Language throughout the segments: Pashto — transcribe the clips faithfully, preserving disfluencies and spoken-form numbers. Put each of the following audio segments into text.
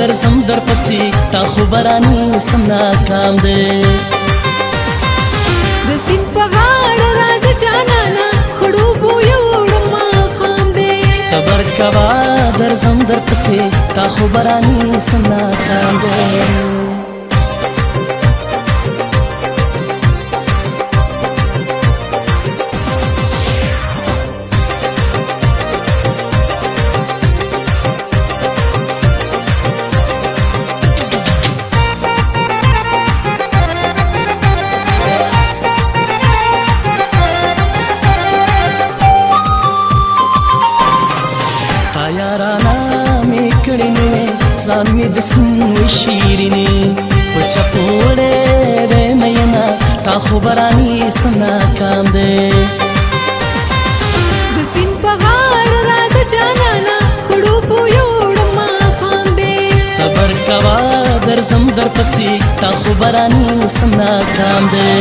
درځم در پسې تا خو برانی سم ناکام دی د سیند په غاړه راځه جانانه خړوبو یوړم ماښام دی صبر کوه درځم در پسې تا خو برانی سم ناکام دی ځان مې د سیند شیرینې په چپوړې دی میینه تا خو برانی سم ناکام دی د سیند په غاړه راځه جانانه خړوبو یوړم ماښام دی صبر کوه درځم در پسې تا خو برانی سم ناکام دی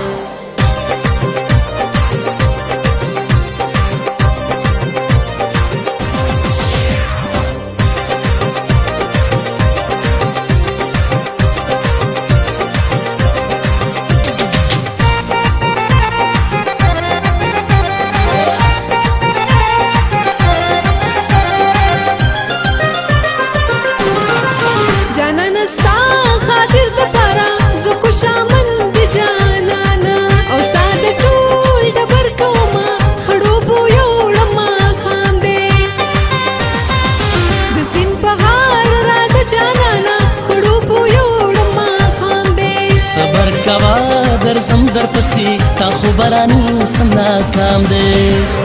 جانانه ستا خاطر دپاره زه خوشامن د جانانه او ستا د ټول ډبر کومه خړوبو یوړم ماښام دی د سیند په غاړه راځه جانانه خړوبو یوړم ماښام دی صبر کوه درځم در پسې تا خو برانی سم ناکام دی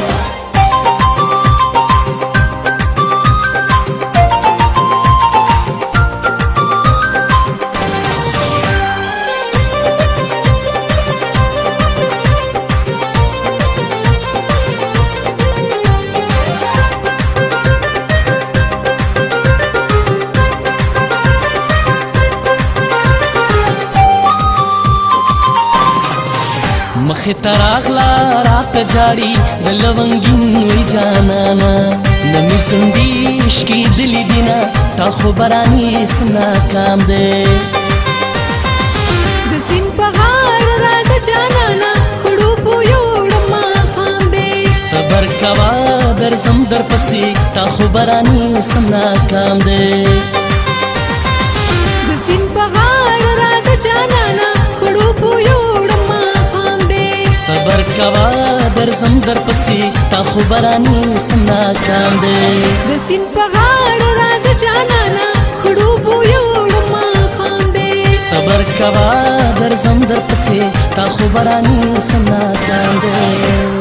مخې ته راغله راته جاړي د لونګین وی جانانه نه مې سونډې شکېدلې دینه تا خو برانی سم ناکام دی د سیند په غاړه راځه جانانه خړوبو یوړم ماښام دی صبر کوه درځم در پسې تا خو برانی سم ناکام دی د سیند په غاړه راځه جانانه خړوبو یوړم ماښام دی صبر کوه درځم در پسې تا خو برانی سم ناکام دی د سیند په غاړه راځه جانانه خړوبو یوړم ماښام دی صبر کوه درځم در پسې تا خو برانی سم ناکام دی